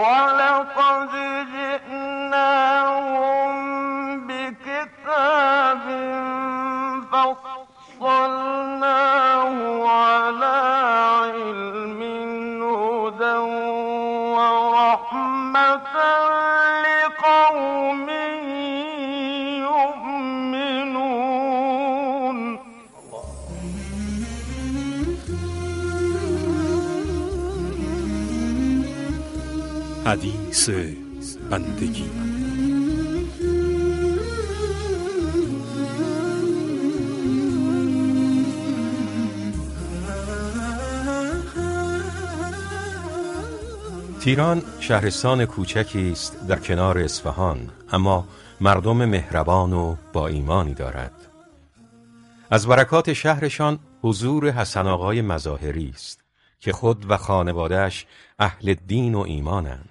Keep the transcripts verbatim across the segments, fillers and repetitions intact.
ولقد جئناهم بكتاب فصلناه على علم هدى ورحمة لقوم يؤمنون. حدیث بندگی. تیران شهرستان کوچکی است در کنار اصفهان، اما مردم مهربان و با ایمانی دارد. از برکات شهرشان حضور حسن آقای مظاهری است که خود و خانواده‌اش اهل دین و ایمانند.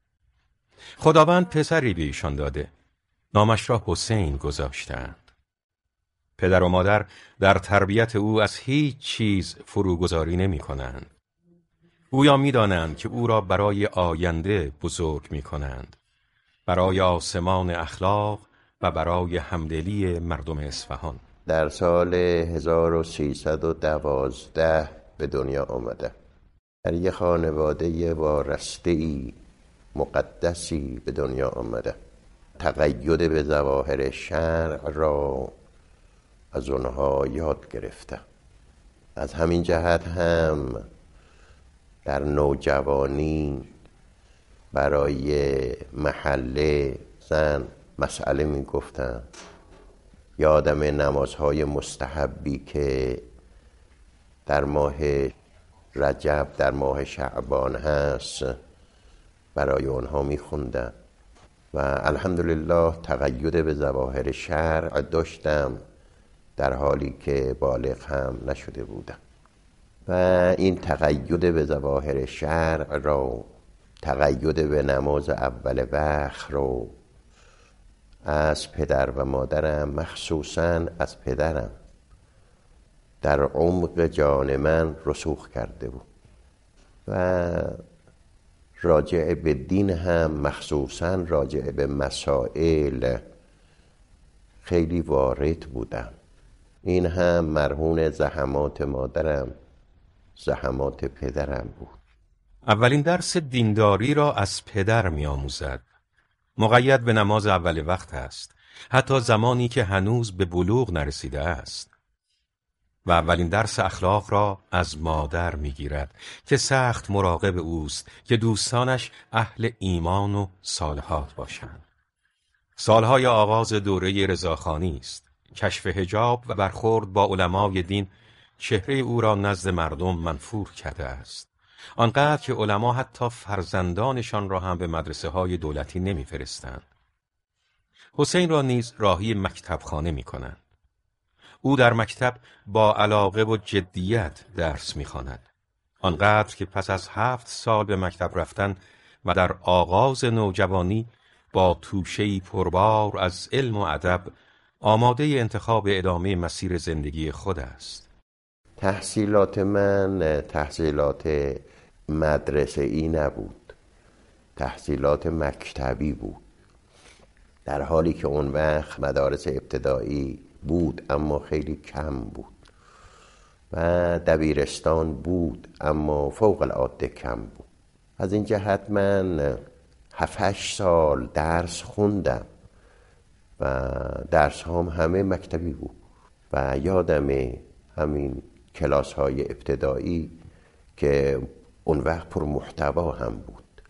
خداوند پسری به ایشان داده، نامش را حسین گذاشتند. پدر و مادر در تربیت او از هیچ چیز فروگذاری نمی کنند. گویا می دانند که او را برای آینده بزرگ می کنند، برای آسمان اخلاق و برای همدلی مردم اصفهان. در سال هزار و سیصد و دوازده به دنیا آمده. در یک خانواده وارسته‌ای مقدسی به دنیا آمده. تقید به ظواهر شرع را از اونها یاد گرفته. از همین جهت هم در نوجوانی برای محله زن مسئله می گفتن. یادم نمازهای مستحبی که در ماه رجب در ماه شعبان هست برای اونها می خوندم و الحمدلله تقید به ظواهر شرع داشتم در حالی که بالغ هم نشده بودم. و این تقید به ظواهر شرع را، تقید به نماز اول وقت رو از پدر و مادرم، مخصوصاً از پدرم، در عمق جان من رسوخ کرده بود و راجع به دین هم، مخصوصاً راجع به مسائل خیلی وارد بودم. این هم مرهون زحمات مادرم، زحمات پدرم بود. اولین درس دینداری را از پدر می آموزد. مقید به نماز اول وقت است، حتی زمانی که هنوز به بلوغ نرسیده است. و اولین درس اخلاق را از مادر می گیرد که سخت مراقب اوست که دوستانش اهل ایمان و صالحات باشند. سالهای آغاز دوره رضاخانی است. کشف حجاب و برخورد با علمای دین چهره او را نزد مردم منفور کرده است. آنقدر که علما حتی فرزندانشان را هم به مدرسه های دولتی نمی فرستند. حسین را نیز راهی مکتبخانه می کنند. او در مکتب با علاقه و جدیت درس می خواند. آنقدر که پس از هفت سال به مکتب رفتن و در آغاز نوجوانی با توشه‌ای پربار از علم و ادب آماده انتخاب ادامه مسیر زندگی خود است. تحصیلات من تحصیلات مدرسه‌ای نبود، تحصیلات مکتبی بود. در حالی که اون وقت مدارس ابتدایی بود اما خیلی کم بود و دبیرستان بود اما فوق العاده کم بود. از این جهت من هفت هشت سال درس خوندم و درس هم همه مکتبی بود و یادمه همین کلاس های ابتدایی که اون وقت پر محتوا هم بود.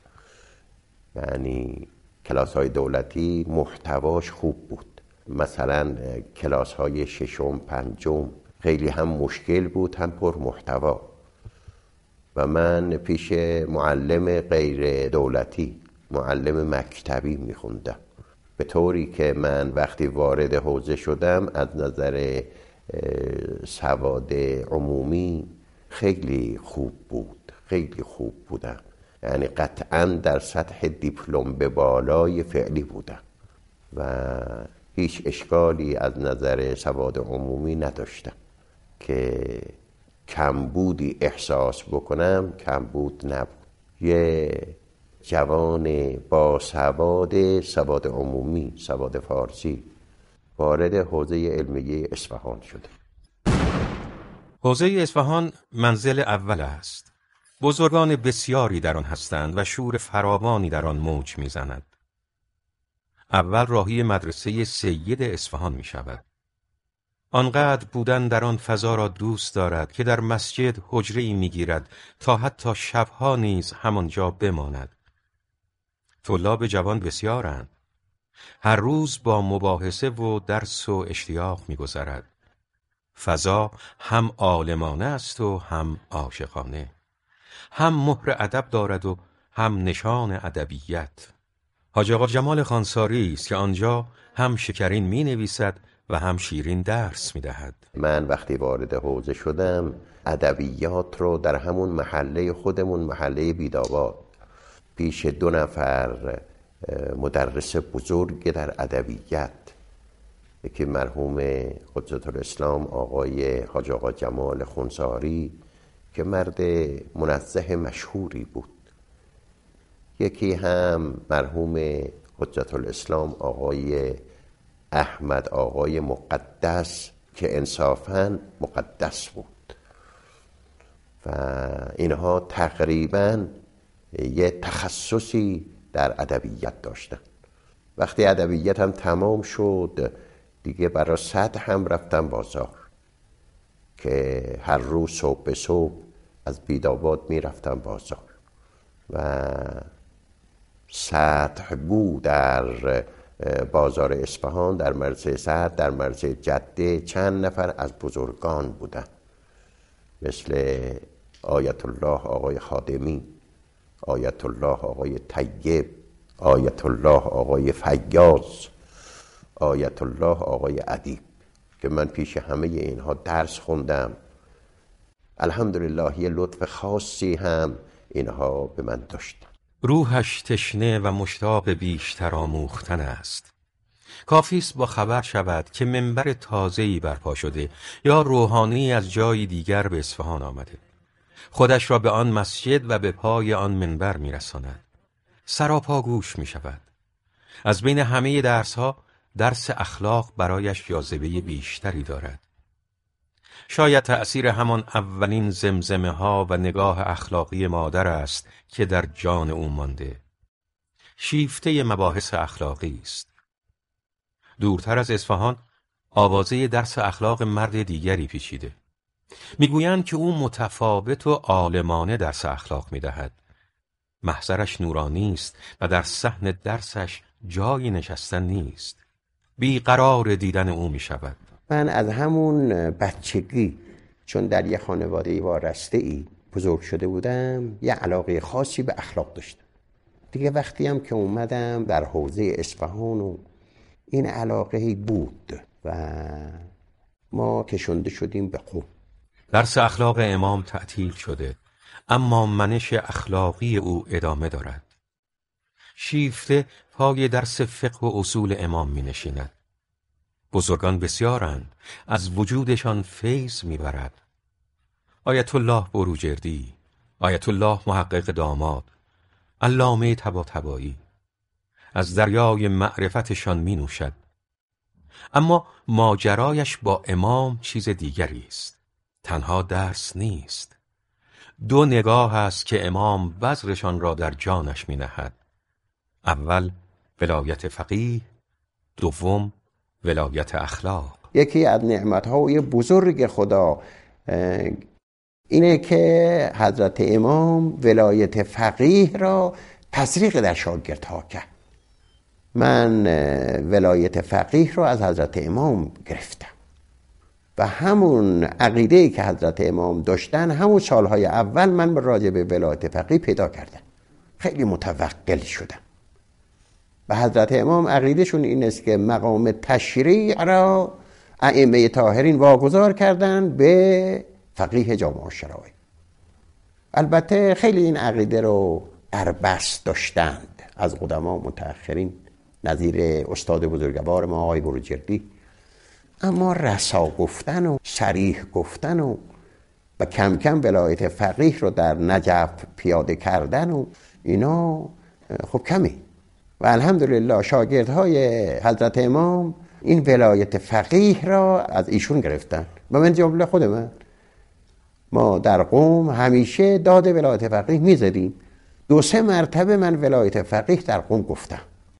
یعنی کلاس های دولتی محتواش خوب بود. مثلا کلاس های ششم پنجم خیلی هم مشکل بود هم پر محتوا و من پیش معلم غیر دولتی، معلم مکتبی میخوندم، به طوری که من وقتی وارد حوزه شدم از نظر سواد عمومی خیلی خوب بود، خیلی خوب بودم. یعنی قطعاً در سطح دیپلم به بالای فعلی بودم و هیچ اشکالی از نظر سواد عمومی نداشتم که کمبودی احساس بکنم. کمبود نبود. یه جوان با سواد سواد عمومی، سواد فارسی، وارد حوزه علمیه اصفهان شده. حوزه اصفهان منزل اول است. بزرگان بسیاری در آن هستند و شور فراوانی در آن موج می‌زند. اول راهی مدرسه سید اصفهان می شود. آنقدر بودن در آن فضا را دوست دارد که در مسجد حجره‌ای می‌گیرد تا حتی شبها نیز همانجا بماند. طلاب جوان بسیارند. هر روز با مباحثه و درس و اشتیاق می‌گذرد. فضا هم عالمانه است و هم عاشقانه. هم مهر ادب دارد و هم نشان ادبیت. حاج آقا جمال خانساری است که آنجا هم شکرین می‌نویسد و هم شیرین درس می‌دهد. من وقتی وارد حوزه شدم ادبیات رو در همون محله خودمون، محله بیداباد، پیش دو نفر مدرس بزرگ در ادبیت، یکی مرحوم حجت الاسلام آقای حاج آقا جمال خانساری که مرد منزه مشهوری بود، یکی هم مرحوم حجت الاسلام آقای احمد آقای مقدس که انصافاً مقدس بود و اینها تقریباً یه تخصصی در ادبیت داشتن. وقتی ادبیت هم تمام شد دیگه برای سطح هم رفتم بازار که هر روز صبح به صبح از بیداباد می رفتم بازار و سطح بود در بازار اصفهان، در مرز سعد، در مرز جده چند نفر از بزرگان بودن، مثل آیت الله آقای خادمی، آیت الله آقای طیب، آیت الله آقای فیاض، آیت الله آقای ادیب که من پیش همه اینها درس خوندم. الحمدلله یه لطف خاصی هم اینها به من داشتن. روحش تشنه و مشتاق بیشتر آموختن است. کافی است با خبر شود که منبر تازه‌ای برپا شده یا روحانی از جای دیگر به اصفهان آمده. خودش را به آن مسجد و به پای آن منبر می‌رساند. سراپا گوش می‌شود. از بین همه درس‌ها درس اخلاق برایش جاذبه بیشتری دارد. شاید تأثیر همان اولین زمزمه ها و نگاه اخلاقی مادر است که در جان او مانده. شیفته مباحث اخلاقی است. دورتر از اصفهان آوازه درس اخلاق مرد دیگری پیچیده. میگویند که او متفاوت و عالمانه درس اخلاق میدهد. محضرش نورانی است و در صحن درسش جایی نشستن نیست. بیقرار دیدن او میشود. من از همون بچگی چون در یه خانواده وارسته‌ای بزرگ شده بودم یه علاقه خاصی به اخلاق داشتم. دیگه وقتی هم که اومدم در حوزه اصفهان و این علاقه بود و ما کشنده شدیم به قم. درس اخلاق امام تعطیل شده اما منش اخلاقی او ادامه دارد. شیفته پای درس فقه و اصول امام می نشیند. بزرگان بسیارند، از وجودشان فیض میبرد. آیت الله بروجردی، آیت الله محقق داماد، علامه طباطبایی از دریای معرفتشان می نوشد. اما ماجرایش با امام چیز دیگری است. تنها درس نیست. دو نگاه است که امام بذرشان را در جانش می نهد. اول ولایت فقیه، دوم ولایت اخلاق. یکی از نعمتهای بزرگ خدا اینه که حضرت امام ولایت فقیه را تزریق در شاگردها کرد. من ولایت فقیه را از حضرت امام گرفتم و همون عقیده‌ای که حضرت امام داشتن همون سالهای اول من راجع به ولایت فقیه پیدا کردم. خیلی متوقل شدم. و حضرت امام عقیدهشون این است که مقام تشریع را ائمه طاهرین واگذار کردن به فقیه جامع الشرایع. البته خیلی این عقیده رو در بس داشتند از قدما متأخرین نظیر استاد بزرگوار ما آقای بروجردی، اما رسا گفتن و صریح گفتن و و کم کم ولایت فقیه رو در نجف پیاده کردن و اینا خب کمی. و الحمدلله شاگردهای حضرت امام این ولایت فقیه را از ایشون گرفتن و من جمله خود من. ما در قم همیشه داد ولایت فقیه میزدیم. دو سه مرتبه من ولایت فقیه در قم گفتم.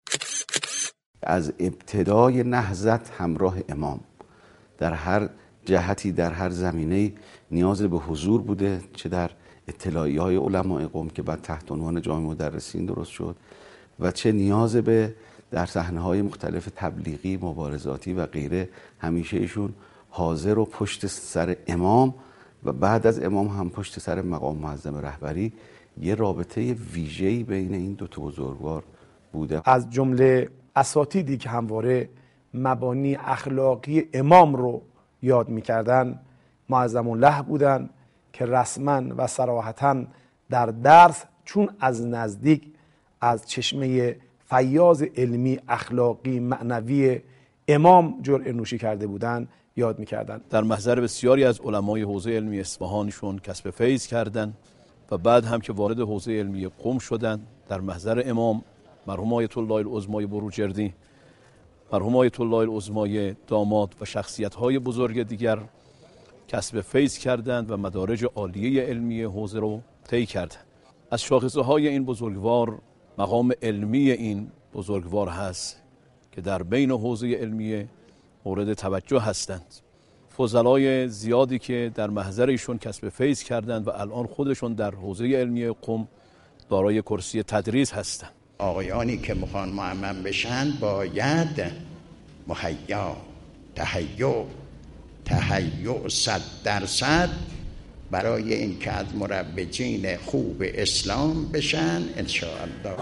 از ابتدای نهضت همراه امام در هر جهتی، در هر زمینه نیاز به حضور بوده، چه در اطلاعیه های علماء قم که بعد تحت عنوان جامع مدرسین درست شد و چه نیاز به در صحنه های مختلف تبلیغی، مبارزاتی و غیره. همیشه ایشون حاضر و پشت سر امام و بعد از امام هم پشت سر مقام معظم رهبری. یه رابطه ویژه‌ای بین این دو تا بزرگوار بوده. از جمله اساتیدی که همواره مبانی اخلاقی امام رو یاد می‌کردن معظم الله بودن که رسما و صراحتاً در درس چون از نزدیک از چشمه فیاض علمی، اخلاقی، معنوی امام جرعه نوشی کرده بودن یاد می‌کردن. در محضر بسیاری از علمای حوزه علمی اصفهانشون کسب فیض کردند و بعد هم که وارد حوزه علمی قم شدند در محضر امام مرحوم آیت الله العظمای بروجردی، مرحوم آیت الله العظمای داماد و شخصیت‌های بزرگ دیگر کسب فیض کردند و مدارج عالیه علمی حوزه رو طی کردند. از شاخصه‌های این بزرگوار مقام علمی این بزرگوار هست که در بین حوزه علمی مورد توجه هستند. فضلای زیادی که در محضر ایشون کسب فیض کردند و الان خودشون در حوزه علمی قم دارای کرسی تدریس هستند. آقایانی که میخوان معمم بشن باید مهیا، تهیع، تهیع صد درصد برای این که از مروجین خوب اسلام بشن انشاءالله.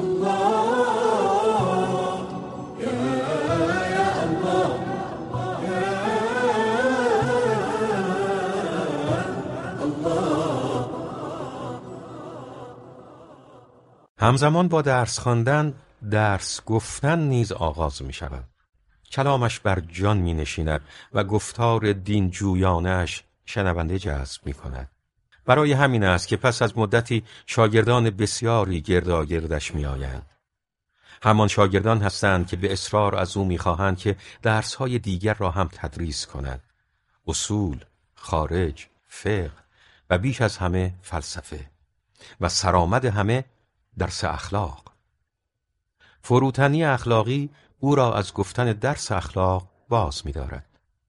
همزمان با درس خواندن، درس گفتن نیز آغاز می شود. کلامش بر جان می نشیند و گفتار دین جویانش شنونده جذب می کند. برای همین است که پس از مدتی شاگردان بسیاری گرداگردش می آیند. همان شاگردان هستند که به اصرار از او می خواهند که درسهای دیگر را هم تدریس کند. اصول، خارج، فقه و بیش از همه فلسفه و سرآمد همه درس اخلاق. فروتنی اخلاقی او را از گفتن درس اخلاق باز می دارد.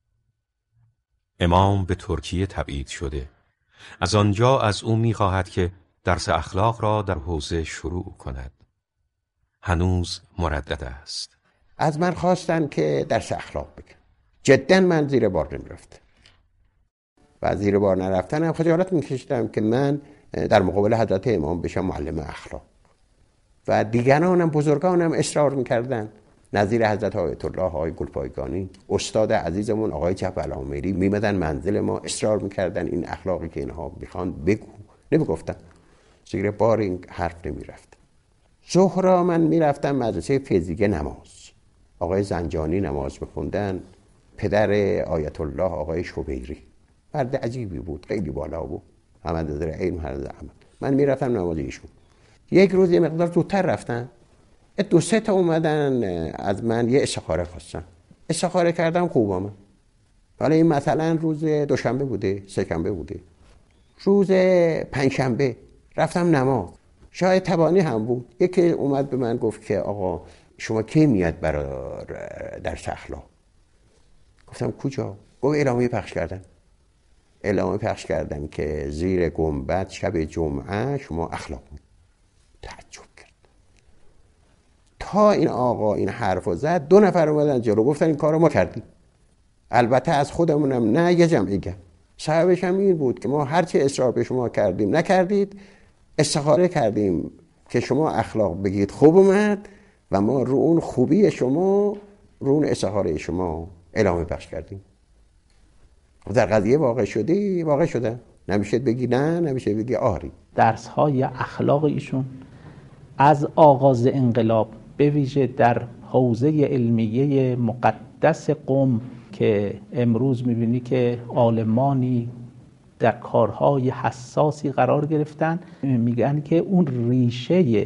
امام به ترکیه تبعید شده. از آنجا از او می خواهد که درس اخلاق را در حوزه شروع کند. هنوز مردد است. از من خواستن که درس اخلاق بگم. جدا من زیر بار نمی رفتم. و زیر بار نرفتنم خجالت می کشیدم که من در مقابل حضرت امام بشم معلم اخلاق. و دیگرانم بزرگانم اصرار میکردن، نظیر حضرت آیت الله آقای گلپایگانی، استاد عزیزمون آقای جبل آمیری میمدن منزل ما، اصرار میکردن این اخلاقی که اینها میخوان بگو. نمیگفتن، زیر بار این حرف نمیرفت. ظهر را من میرفتم مدرسه فیزیک نماز، آقای زنجانی نماز میخوندن، پدر آیت الله آقای شبیری، مرد عجیبی بود، خیلی بالا بود، محمد نظر عین محمد احمد. من میرفتم نماز ایشون. یک روز یه مقدار زودتر رفتن، دو سه تا اومدن از من یه استخاره خواستن. استخاره کردم خوب آمد. حالا این مثلا روز دوشنبه بوده، سه‌شنبه بوده، روز پنجشنبه رفتم نماز، شاید تبانی هم بود. یکی اومد به من گفت که آقا شما کی میاد برای درس اخلاق؟ گفتم کجا؟ گفت اعلامیه پخش کردن. اعلامیه پخش کردن که زیر گنبد شب جمعه شما اخلاق بود. تعجب کرد. تا این آقا این حرفو زد، دو نفر اومدن جلو گفتن این کارو ما کردیم. البته از خودمونم نه، یه جمعی گم. سببش هم این بود که ما هرچی اصرار به شما کردیم نکردید، استخاره کردیم که شما اخلاق بگید خوب اومد و ما رو اون خوبی شما، رو اون استخاره شما اعلام پخش کردیم. در قضیه واقع شدی، واقع شده. نمیشه بگی نه، نمیشه بگی آری. درس های اخلاق ایشون از آغاز انقلاب به ویژه در حوزه علمیه مقدس قم که امروز میبینی که عالمانی در کارهای حساسی قرار گرفتن، میگن که اون ریشه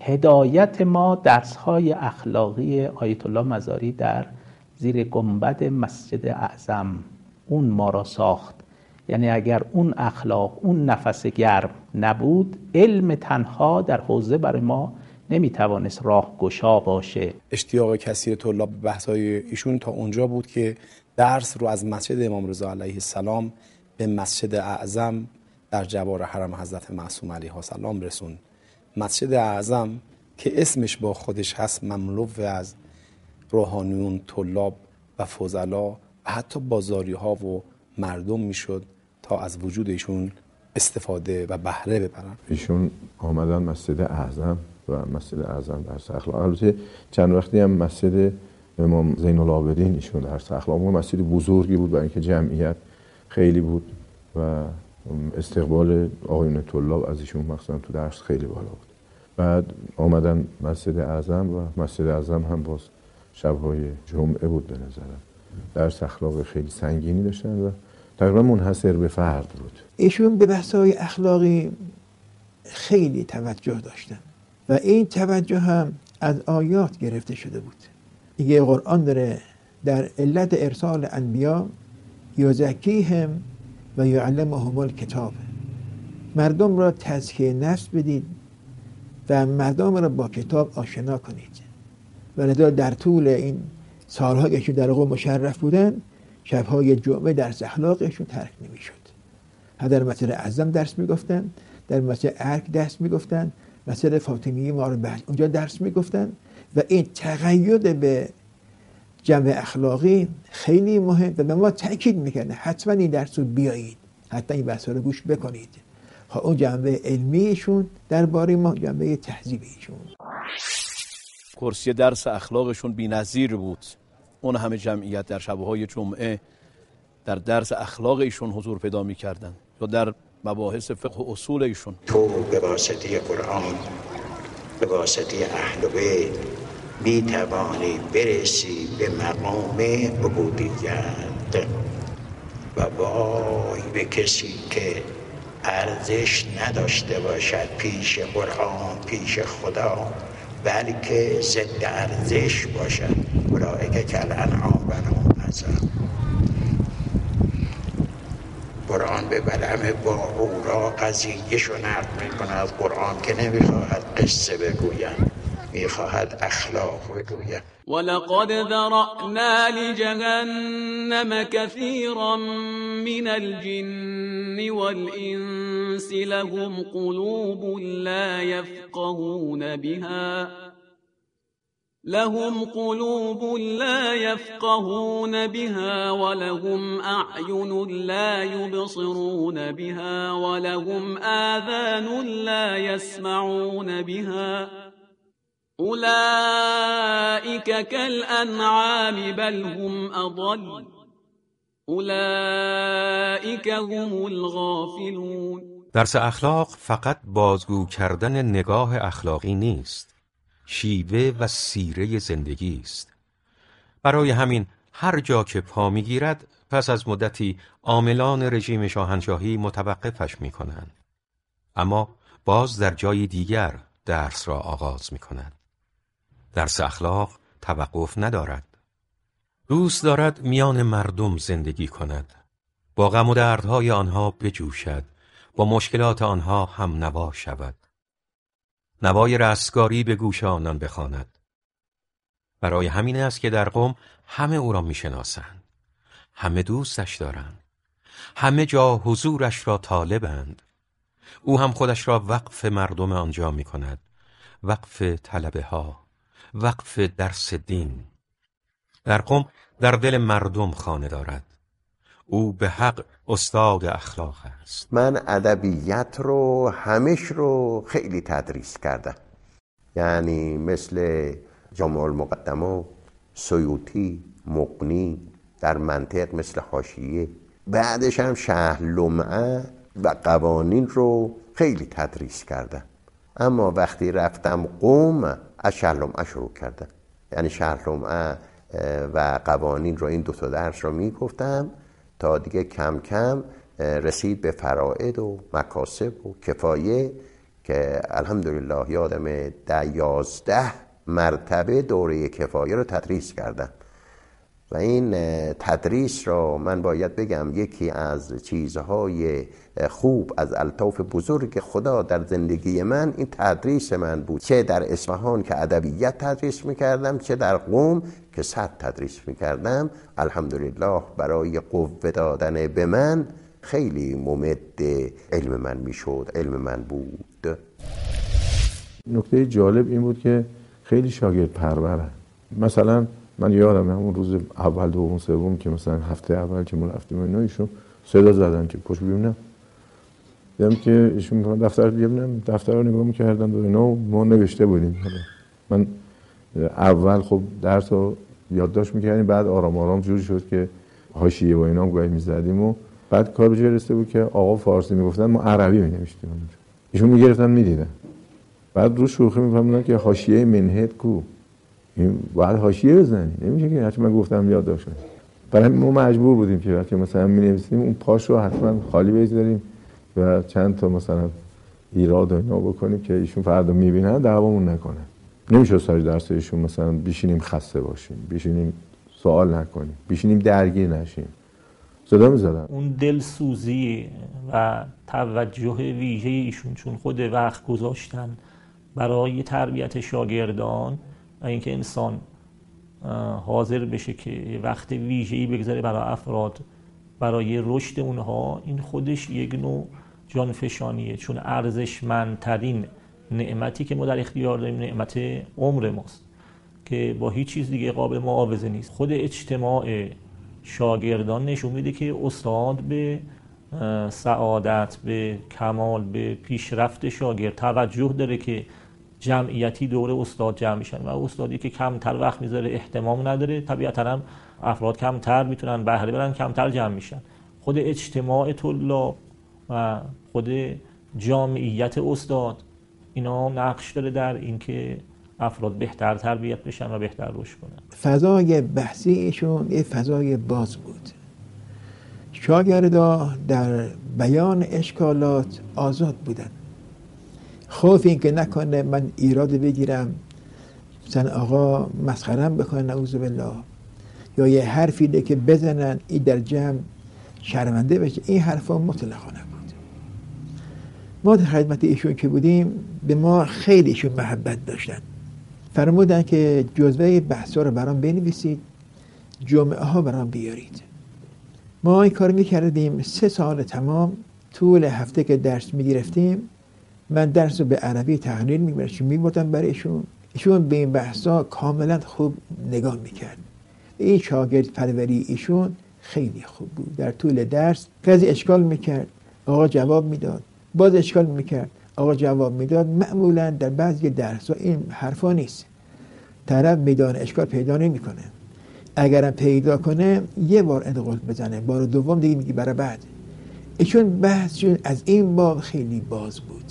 هدایت ما درس‌های اخلاقی آیت الله مزاری در زیر گنبد مسجد اعظم اون ما را ساخت. یعنی اگر اون اخلاق، اون نفس گرم نبود، علم تنها در حوزه برای ما نمیتوانست راه گشا باشه. اشتیاق کثیر طلاب به بحث‌های ایشون تا اونجا بود که درس رو از مسجد امام رضا علیه السلام به مسجد اعظم در جوار حرم حضرت معصوم علیه السلام رسون. مسجد اعظم که اسمش با خودش هست مملو از روحانیون، طلاب و فضلا و حتی بازاری ها و مردم میشد تا از وجود ایشون استفاده و بهره ببرن. ایشون آمدن مسجد اعظم و مسجد اعظم درس اخلاق. البته چند وقتی هم مسجد امام زین العابدین ایشون درس اخلاق. اون مسجد بزرگی بود برای اینکه جمعیت خیلی بود و استقبال آقایون طلاب از ایشون مخصوصا تو درس خیلی بالا بود. بعد آمدن مسجد اعظم و مسجد اعظم هم باز شب‌های جمعه بود به نظرم. درس اخلاق خیلی سنگینی داشتن و تقریبا منحصر به فرد بود. ایشون به بحث‌های اخلاقی خیلی توجه داشتن و این توجه هم از آیات گرفته شده بود. دیگه قرآن داره در علت ارسال انبیا یزکیهم و یعلمهم الکتاب، مردم را تزکیه نفس بدید و مردم را با کتاب آشنا کنید. و لذا در طول این سالها که در قوم مشرف بودن، شبهای جمعه درس اخلاقشون ترک نمی شد. در مسجد اعظم درس می گفتن، در مسجد ارک درس می گفتن، مسجد فاطمیه ما رو بعد اونجا درس می گفتن و این تقید به جمع اخلاقی خیلی مهم و به ما تأکید میکنه حتما این درس رو بیایید، حتما این بحث رو گوش بکنید. خب اون جنبه علمیشون درباره ما، جنبه تهذیبیشون. کرسی درس اخلاقشون بی‌نظیر بود. اون همه جمعیت در شب‌های جمعه در درس اخلاق ایشون حضور پیدا می‌کردن یا در مباحث فقه و اصول ایشون. تو به واسطه قرآن، به واسطه اهل بیت می توانی برسی به مقام عبودیت و وای به کسی که ارزش نداشته باشد پیش قرآن، پیش خدا، بلکه ضد ارزش باشد. اولئک کالانعام بل هم اضل. قرآن به بلعم باهورا قضیه‌شو نقل میکنه از قرآن که نمیخواهد قصه بگوید، میخواهد اخلاق بگوید. ولقد ذرأنا لجهنم كثيرا من الجن والإنس لهم قلوب لا يفقهون بها لهم قلوب لا يفقهون بها ولهم أعين لا يبصرون بها ولهم آذان لا يسمعون بها أولئك كالأنعام بل هم أضل أولئك هم الغافلون. درس اخلاق فقط بازگو کردن نگاه اخلاقی نیست، شیوه و سیره زندگی است. برای همین هر جا که پا میگیرد پس از مدتی عاملان رژیم شاهنشاهی متوقفش میکنند، اما باز در جای دیگر درس را آغاز میکنند. درس اخلاق توقف ندارد. دوست دارد میان مردم زندگی کند، با غم و دردهای آنها بجوشد، با مشکلات آنها هم نوا شود، نوای رستگاری به گوش آنان بخواند. برای همین است که در قم همه او را میشناسند، همه دوستش دارند، همه جا حضورش را طالبند. او هم خودش را وقف مردم آنجا می کند، وقف طلبه ها، وقف درس دین. در قم در دل مردم خانه دارد. او به حق استاد اخلاق است. من ادبیات رو همش رو خیلی تدریس کردم، یعنی مثل جامع المقدمه، سیوطی، مقنی، در منطق مثل حاشیه. بعدش هم شرح لمعه و قوانین رو خیلی تدریس کردم. اما وقتی رفتم قم از شرح لمعه شروع کردم، یعنی شرح لمعه و قوانین رو، این دو تا درس رو میگفتم تا دیگه کم کم رسید به فرائض و مکاسب و کفایه که الحمدلله یادم ده یازده مرتبه دوره کفایه رو تدریس کردم و این تدریس رو من باید بگم یکی از چیزهای خوب، از الطاف بزرگ خدا در زندگی من این تدریس من بود، چه در اصفهان که ادبیات تدریس میکردم، چه در قم که صد تدریس میکردم. الحمدلله برای قوه دادن به من خیلی ممد علم من میشد، علم من بود. نکته جالب این بود که خیلی شاگرد پرورن. مثلا من یادم همون روز اول دوم سوم که مثلا هفته اول که ما رفتیم اینا ایشون صدا زدن که پشت ببینم، دیدم که ایشون دفتر ببینم دفتر رو نگاه می‌کردن و اینا ما نوشته بودیم. من اول خب درس رو یادداشت می‌کردیم، بعد آرام آرام جوری شد که حاشیه و اینا گاهی می‌زدیم و بعد کار به جای رسیده بود که آقا فارسی میگفتن ما عربی می‌نوشتیم. ایشون می‌گرفتن می‌دیدن. بعد رو شوخی می‌فهمیدن که حاشیه منهد کو، این باید حاشیه بزنی، نمیشه که هرچی من گفتم یادداشت کنی. برای ما مجبور بودیم که وقتی مثلا می‌نویسیم اون پاش رو حتما خالی بذاریم و چند تا مثلا ایراد و اینا بکنیم که ایشون فردا می‌بینن دعوامون نکنه. نمیشه سر درس ایشون مثلا بشینیم خسته باشیم، بشینیم سوال نکنیم، بشینیم درگیر نشیم. صدا می‌زدن. اون دلسوزی و توجه ویژه ایشون چون خود وقت گذاشتن برای تربیت شاگردان و اینکه انسان حاضر بشه که وقت ویژه‌ای بگذاره برای افراد برای رشد اونها، این خودش یک نوع جانفشانیه، چون ارزشمندترین نعمتی که ما در اختیار داریم نعمت عمر ماست که با هیچ چیز دیگه قابل معاوضه نیست. خود اجتماع شاگردان نشون میده که استاد به سعادت، به کمال، به پیشرفت شاگرد توجه داره که جمعیتی دور استاد جمع میشن و استادی که کمتر وقت میذاره اهتمام نداره، طبیعتا هم افراد کمتر میتونن بهره برن، کمتر جمع میشن. خود اجتماع طلاب و خود جامعیت استاد اینا نقش داره در اینکه افراد بهتر تربیت بشن و بهتر رشد کنن. فضای بحثی ایشون یه فضای باز بود. شاگردا در بیان اشکالات آزاد بودن. خوف این که نکنه من ایراد بگیرم، مثلا آقا مسخرم بکنن نعوذ بالله، یا یه حرفی ده که بزنن این در جمع شرمنده بشه، این حرفا مطلقا نبود. ما در خدمت ایشون که بودیم به ما خیلی ایشون محبت داشتن. فرمودن که جزوه بحثا رو برام بنویسید، جمعه ها برام بیارید. ما این کار میکردیم سه سال تمام. طول هفته که درس میگرفتیم من درس رو به عربی تقریر میبردم میبردم برای ایشون. ایشون به این بحثا کاملا خوب نگاه میکرد. این شاگرد پروری ایشون خیلی خوب بود. در طول درس کسی اشکال میکرد آقا جواب میداد، باز اشکال میکرد آقا جواب میداد. معمولا در بعضی درس ها این حرفا نیست، طرف میدان اشکال پیدا نمیکنه، اگرم پیدا کنه یه بار انتقال بزنه، بار دوم دیگه میگی برای بعد. ایشون بحثشون از این باب خیلی باز بود،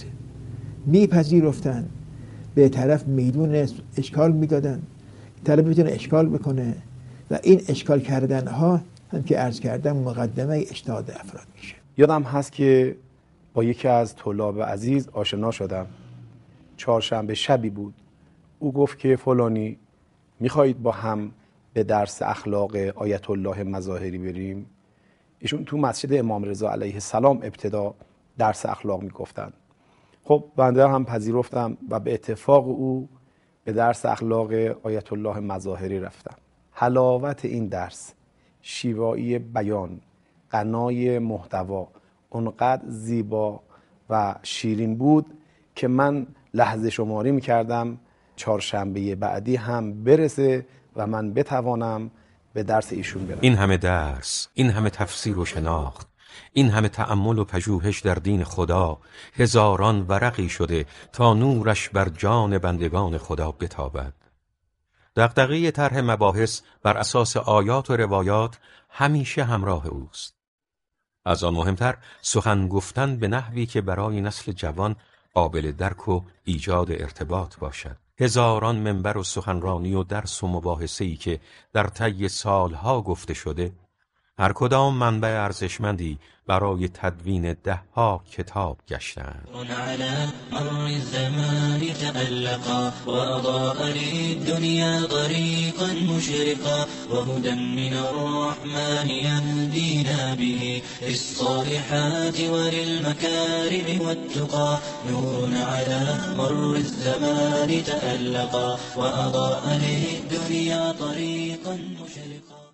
میپذیرفتن، به طرف میدون اشکال میدادن، طرف میتونه اشکال بکنه و این اشکال کردن ها هم که عرض کردم مقدمه اجتهاد افراد میشه. یادم هست که با یکی از طلاب عزیز آشنا شدم. چهارشنبه شبی بود. او گفت که فلانی میخواهید با هم به درس اخلاق آیت الله مظاهری بریم؟ ایشون تو مسجد امام رضا علیه السلام ابتدا درس اخلاق میگفتن. خب بنده هم پذیرفتم و به اتفاق او به درس اخلاق آیت الله مظاهری رفتم. حلاوت این درس، شیوایی بیان، غنای محتوا اونقدر زیبا و شیرین بود که من لحظه شماری میکردم چهارشنبه بعدی هم برسه و من بتوانم به درس ایشون برم. این همه درس، این همه تفسیر و شناخت، این همه تأمل و پژوهش در دین خدا، هزاران ورقی شده تا نورش بر جان بندگان خدا بتابد. دغدغه طرح مباحث بر اساس آیات و روایات همیشه همراه اوست. از آن مهمتر سخن گفتن به نحوی که برای نسل جوان قابل درک و ایجاد ارتباط باشد. هزاران منبر و سخنرانی و درس و مباحثه‌ای که در طی سالها گفته شده هر کدام منبع ارزشمندی برای تدوین ده ها کتاب گشتند. على مر الزمان تألقا وأضاء للدنيا طريقا مشرقا وهدى من الرحمن يهدينا به للصالحات وللمكارم والتقى. نور على مر الزمان تألقا وأضاء للدنيا طريقا مشرقا.